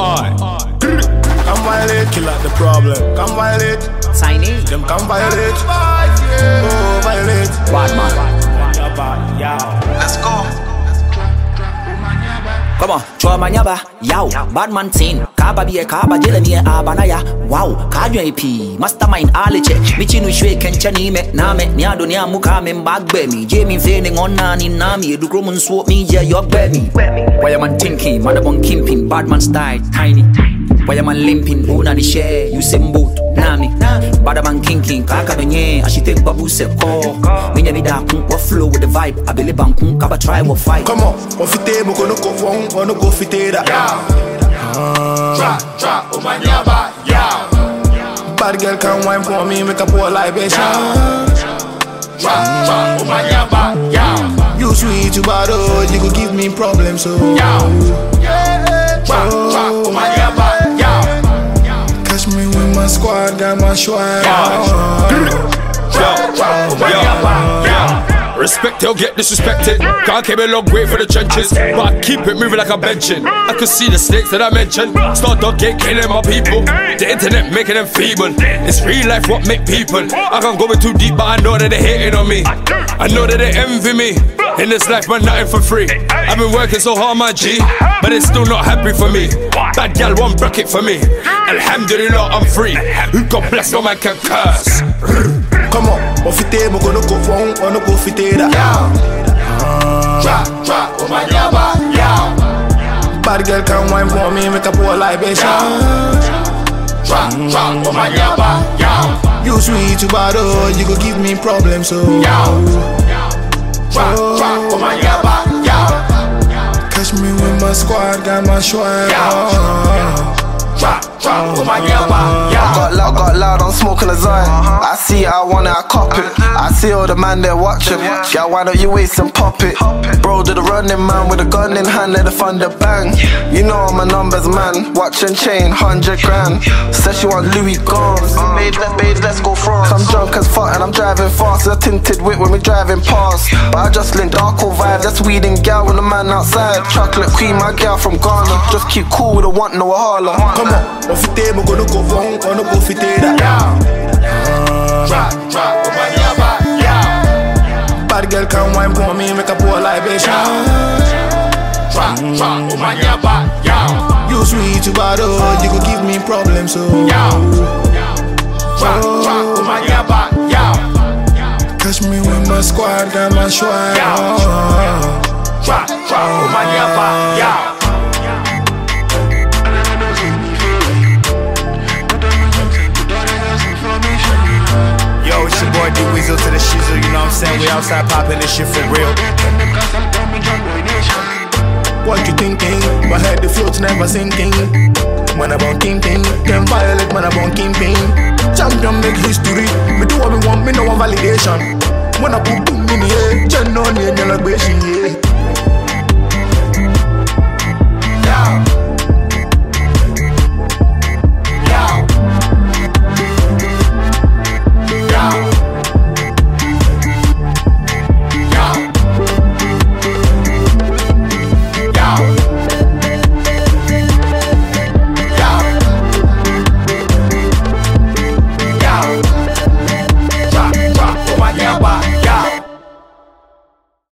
Aye. Come violate, kill out the problem. Come violate, Tiny. them come violate. Oh, violate. Bad man. Let's go. Come on, chua manyaba, yow, bad man tin, kaba biye kaba jele niye abanaya, wow, kajwe ipi, mastermind aleche, michinu shwe kenchani me, name, niado niya muka me mbagbe mi, Jamie feeling on nani nami, edukro mun swap me, yeah, yok me. Why man thinking, madabon kimping, bad man style, tiny. Why man limping, una ni share, you sim boot, nami. Bad man kinking, kaka benye, ashi take babu se ko. Minya vida kun, what flow with the vibe, I believe ban kun, kaba try what fight. Come on, ofite mo kono ko fong, kono go fite da. Tra, oh my nyaba, yeah. Bad girl can wine for me, make a poor libation. Tra, oh my nyaba, yeah. You sweet, you bad, oh, you go give me problems, so. Tra, oh my nyaba, yeah. Catch me with my squad, got my swag. Respect, they'll get disrespected. Can't keep a long way for the trenches, but I keep it moving like I'm benching. I could see the snakes that I mentioned. Start dog gate killing my people. The internet making them feeble. It's real life what make people. I can't go in too deep, but I know that they're hating on me. I know that they envy me. In this life, man, nothing for free. I've been working so hard, my G, but it's still not happy for me. Bad gal won't break it for me. Alhamdulillah, I'm free. God bless, no man can curse. Come on, ofite mo kono ko fong, kono go fite da. Tra, oh my nyaba, yeah. Bad girl can wine for me, make a poor libation. Tra, oh my nyaba, yeah. You sweet, you bad, oh, you go give me problems, so. Tra, oh my nyaba, yeah. Catch me with my squad, got my swag. Tra, oh my nyaba, yeah. I got loud, I'm smoking a Zion. I see it, I want it, I cop it. I see all the man there watching. Yeah, why don't you waste and pop it? Bro, to the running man with a gun in hand, let the thunder bang. You know I'm a numbers man. Watch and chain, 100 grand. Says she want Louis Gons. Babes, let's go France. I'm drunk as fuck and I'm driving fast. It's a tinted whip when we driving past. But I just link darko vibe. That's weed and gal with the man outside. Chocolate queen, my gal from Ghana. Just keep cool with a want no wahala. Come on, ofite mo kono ko fong, kono go fite da. Tra, oh my nyaba, yeah. Bad girl can wine for me, make a poor libation. Tra, oh my nyaba, yeah. You sweet, you bad, oh, you go give me problems, so. Tra, oh my nyaba, yeah. Catch me with my squad, got my swag. Tra, oh my nyaba, yeah. Yo, it's your boy D-Weasel to the shizzle, you know what I'm saying? We outside popping this shit for real. What you thinking? My head the float's never sinking. When I'm on Kingpin, them violate when I'm on Kingpin. Champion make history, me do what me want, me no one validation. When I put boom in the air, Jen on the celebration, yeah.